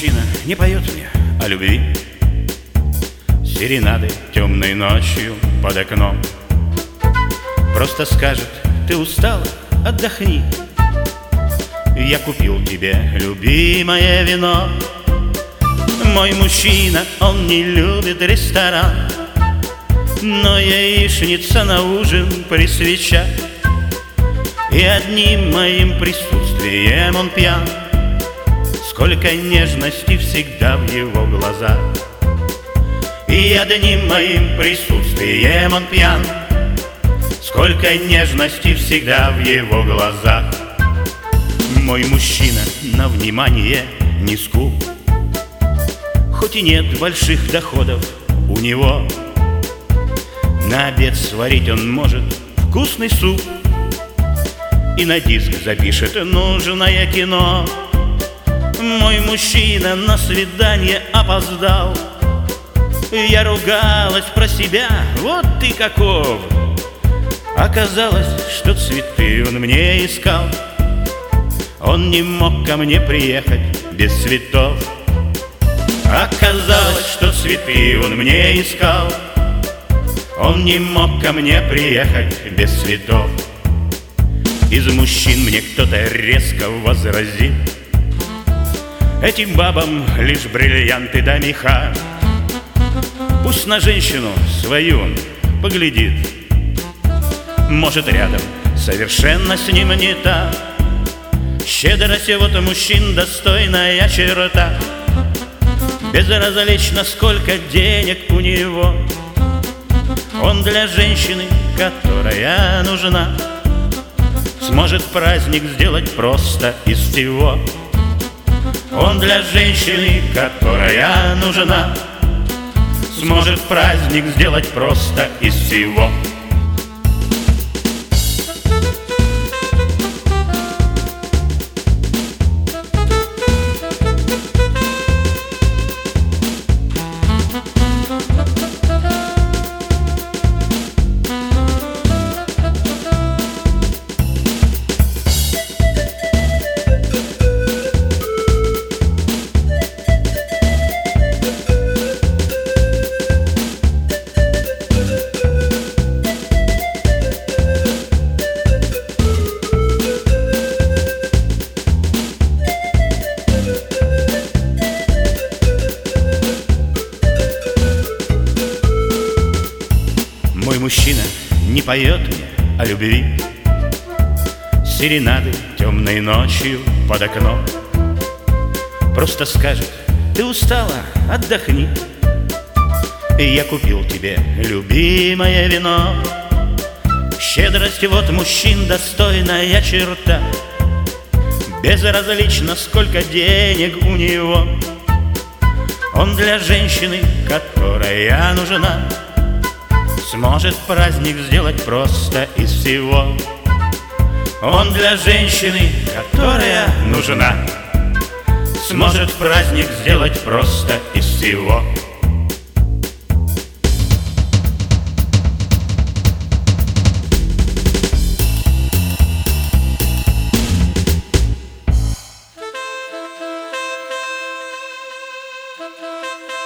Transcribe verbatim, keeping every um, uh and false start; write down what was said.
мужчина не поет мне о любви, серенады темной ночью под окном. Просто скажет: ты устала, отдохни, я купил тебе любимое вино. Мой мужчина, он не любит ресторан, но яичница на ужин при свечах, и одним моим присутствием он пьян. Сколько нежности всегда в его глазах, и одним моим присутствием он пьян. Сколько нежности всегда в его глазах. Мой мужчина на внимание не скуп, хоть и нет больших доходов у него. На обед сварить он может вкусный суп и на диск запишет нужное кино. Мой мужчина на свидание опоздал, я ругалась про себя: вот ты каков. Оказалось, что цветы он мне искал, он не мог ко мне приехать без цветов. Оказалось, что цветы он мне искал, он не мог ко мне приехать без цветов. Из мужчин мне кто-то резко возразит: этим бабам лишь бриллианты да меха. Пусть на женщину свою он поглядит, может, рядом совершенно с ним не та. Щедрость вот мужчин достойная черта, безразлично сколько денег у него. Он для женщины, которая нужна, сможет праздник сделать просто из всего. Он для женщины, которая нужна, сможет праздник сделать просто из всего. Мой мужчина не поет мне о любви, серенады темной ночью под окном. Просто скажет: ты устала, отдохни, я купил тебе любимое вино. Щедрость вот мужчин достойная черта, безразлично сколько денег у него. Он для женщины, которая нужна, сможет праздник сделать просто из всего. Он для женщины, которая нужна, сможет праздник сделать просто из всего. Thank you.